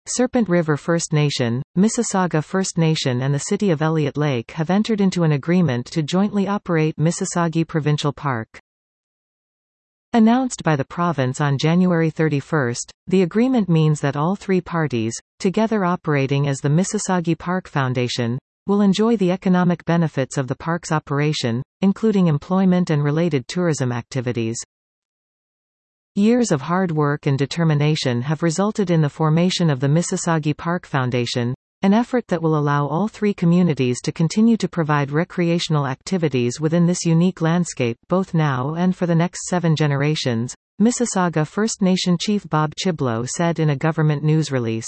Serpent River First Nation, Mississauga First Nation and the City of Elliott Lake have entered into an agreement to jointly operate Mississauga Provincial Park. Announced by the province on January 31, the agreement means that all three parties, together operating as the Mississauga Park Foundation, will enjoy the economic benefits of the park's operation, including employment and related tourism activities. Years of hard work and determination have resulted in the formation of the Mississauga Park Foundation, an effort that will allow all three communities to continue to provide recreational activities within this unique landscape both now and for the next 7 generations, Mississauga First Nation Chief Bob Chiblo said in a government news release.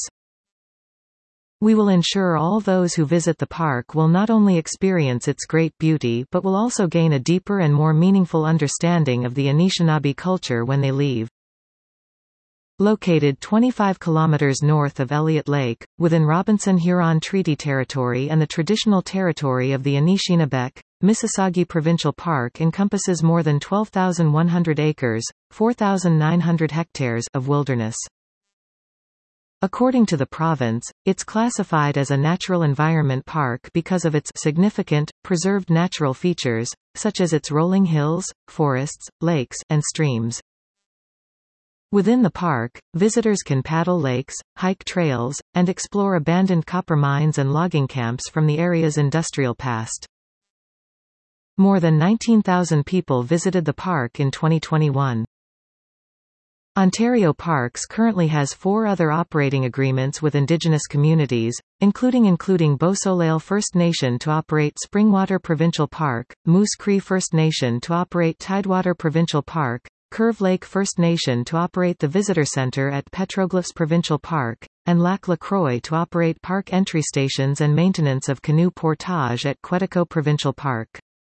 We will ensure all those who visit the park will not only experience its great beauty but will also gain a deeper and more meaningful understanding of the Anishinaabe culture when they leave. Located 25 kilometers north of Elliott Lake, within Robinson-Huron Treaty Territory and the traditional territory of the Anishinaabeg, Mississauga Provincial Park encompasses more than 12,100 acres, 4,900 hectares of wilderness. According to the province, it's classified as a natural environment park because of its significant, preserved natural features, such as its rolling hills, forests, lakes, and streams. Within the park, visitors can paddle lakes, hike trails, and explore abandoned copper mines and logging camps from the area's industrial past. More than 19,000 people visited the park in 2021. Ontario Parks currently has 4 other operating agreements with Indigenous communities, including Bosolale First Nation to operate Springwater Provincial Park, Moose Cree First Nation to operate Tidewater Provincial Park, Curve Lake First Nation to operate the Visitor Centre at Petroglyphs Provincial Park, and Lac La Croix to operate park entry stations and maintenance of canoe portage at Quetico Provincial Park.